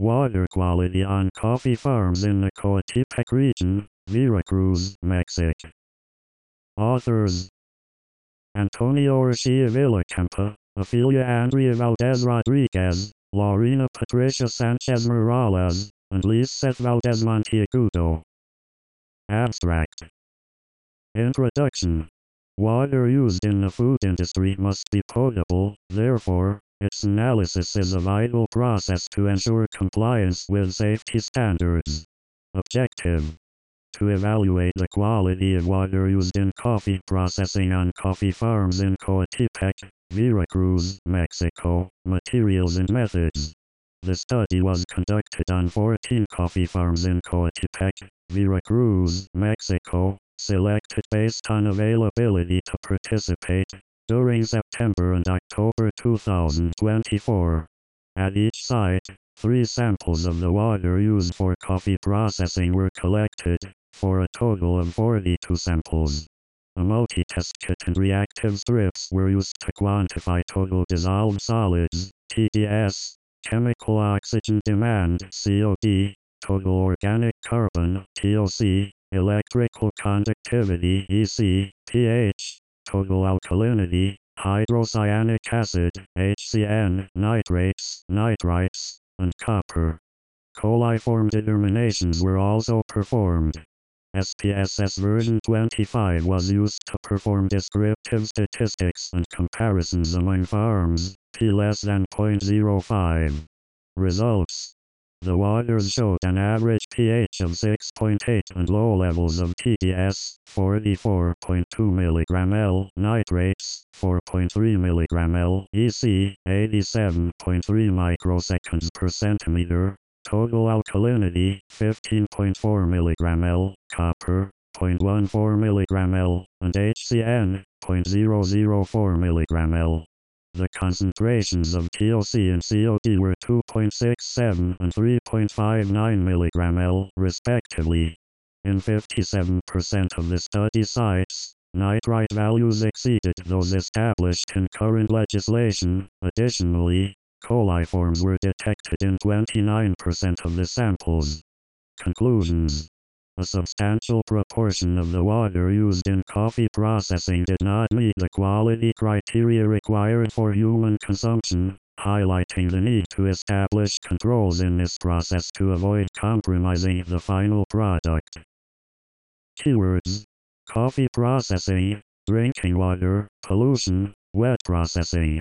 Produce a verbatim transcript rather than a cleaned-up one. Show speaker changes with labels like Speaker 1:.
Speaker 1: Water quality on coffee farms in the Coatepec region, Veracruz, Mexico. Authors: Antonio Garcia Villacampa, Ofelia Andrea Valdez Rodriguez, Lorena Patricia Sanchez Morales, and Lisette Valdez Monteagudo. Abstract. Introduction. Water used in the food industry must be potable, therefore, its analysis is a vital process to ensure compliance with safety standards. Objective: to evaluate the quality of water used in coffee processing on coffee farms in Coatepec, Veracruz, Mexico. Materials and methods. The study was conducted on fourteen coffee farms in Coatepec, Veracruz, Mexico, selected based on availability to participate, during September and October two thousand twenty-four. At each site, three samples of the water used for coffee processing were collected, for a total of forty-two samples. A multi-test kit and reactive strips were used to quantify total dissolved solids, T D S, chemical oxygen demand, C O D, total organic carbon, T O C, electrical conductivity, E C, pH, total alkalinity, hydrocyanic acid, H C n, nitrates, nitrites, and copper. Coliform determinations were also performed. S P S S version twenty-five was used to perform descriptive statistics and comparisons among farms, p less than zero point zero five. Results. The waters showed an average pH of six point eight and low levels of T D S, forty-four point two milligram L, nitrates, four point three milligram L, E C, eighty-seven point three microseconds per centimeter, total alkalinity, fifteen point four milligram L, copper, zero point one four milligram L, and H C n, zero point zero zero four milligram L. The concentrations of T O C and C O D were two point six seven and three point five nine milligram L, respectively. In fifty-seven percent of the study sites, nitrite values exceeded those established in current legislation. Additionally, coliforms were detected in twenty-nine percent of the samples. Conclusions. A substantial proportion of the water used in coffee processing did not meet the quality criteria required for human consumption, highlighting the need to establish controls in this process to avoid compromising the final product. Keywords: coffee processing, drinking water, pollution, wet processing.